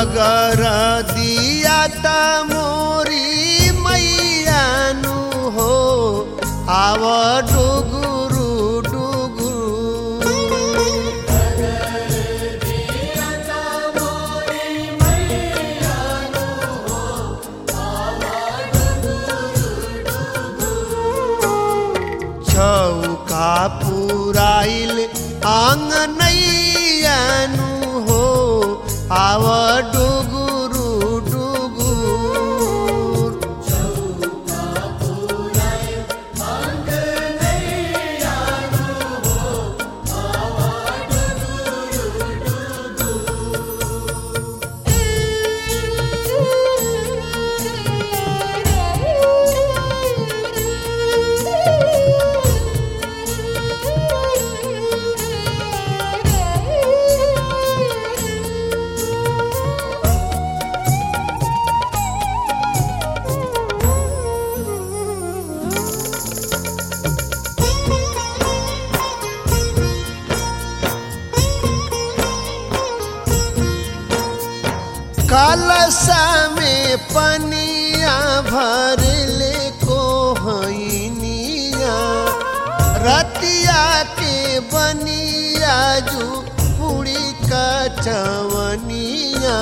डगर दिया त मोरी मैयानु हो आव डुगुरु डुगुरु चौका पुराइल आंगनैयानु हो आव डुगुरु डुगुर कलशा में पनिया भरले कोहनिया रतिया के बनिया जू पूरी का चवनिया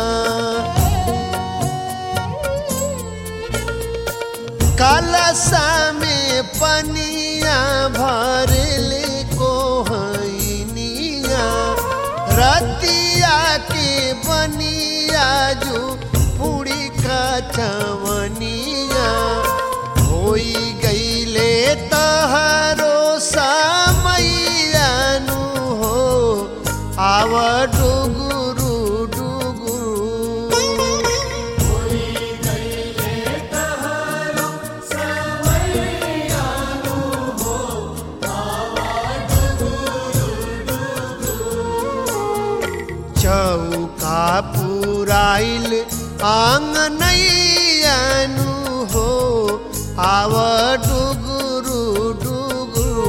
कलशा में पनिया भरले कोहनिया रतिया के बनिया जो पूरी का चवनिया होई गईले तहरो समैयानु हो आव डुगुरु डुगुरु चौका पुराइल आंगनैयानु हो आव डुगुरु डुगुरु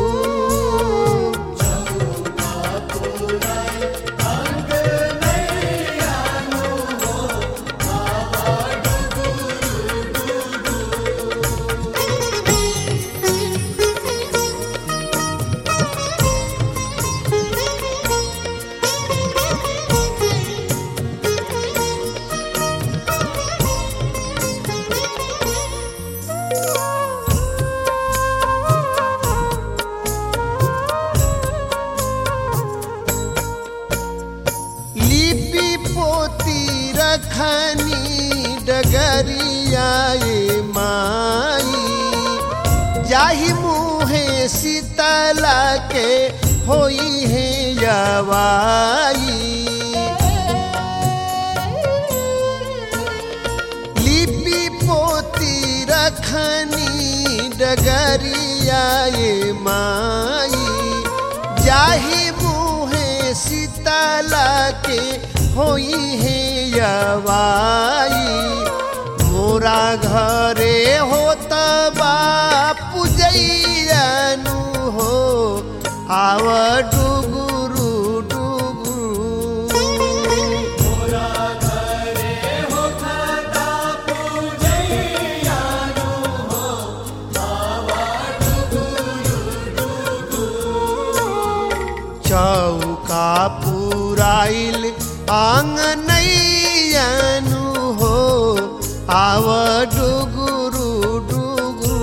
रखनी डगरियाए माई जाहि मुहे शीतला के होई है यवाई लिपि पोती रखनी डगरियाए माई जाहि मुहे शीतला के होई है यवाई मोरा घरे होत बापू जैयानु हो आव डुगुरु डुगुरु मोरा घरे होत बापू जैयानु हो आव डुगुरु डुगुरु चौका पुराइल आंगनैयानु हो आव डुगुरु डुगुरु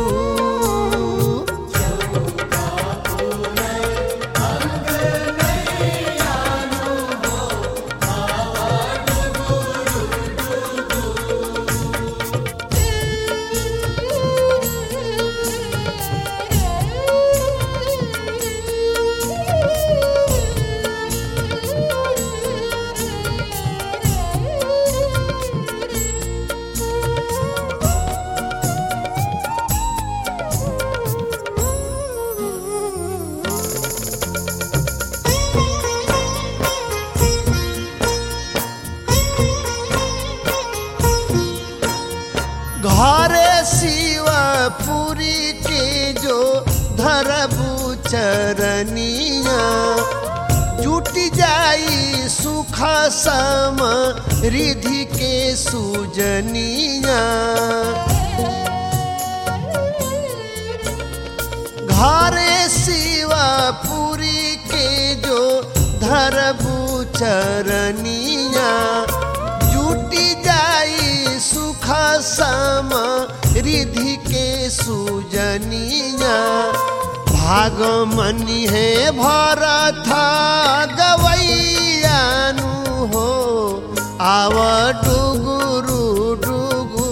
घरे शिवपुरी के जो धरबू चरनिया जुट जाई सुख सम रिधि के सूजनिया घरे शिवपुरी के जो धरबू चरनिया जुटी जाई सुख सम रिधि के सूजनिया भागमनी है भरत गवैयानु हो आव डुगुरु डुगुरु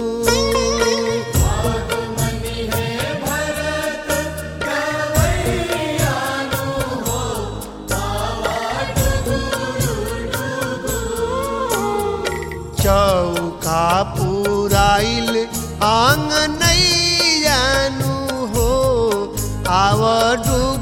चौका पुराइल आंगनैयानु हो आव डुगुरु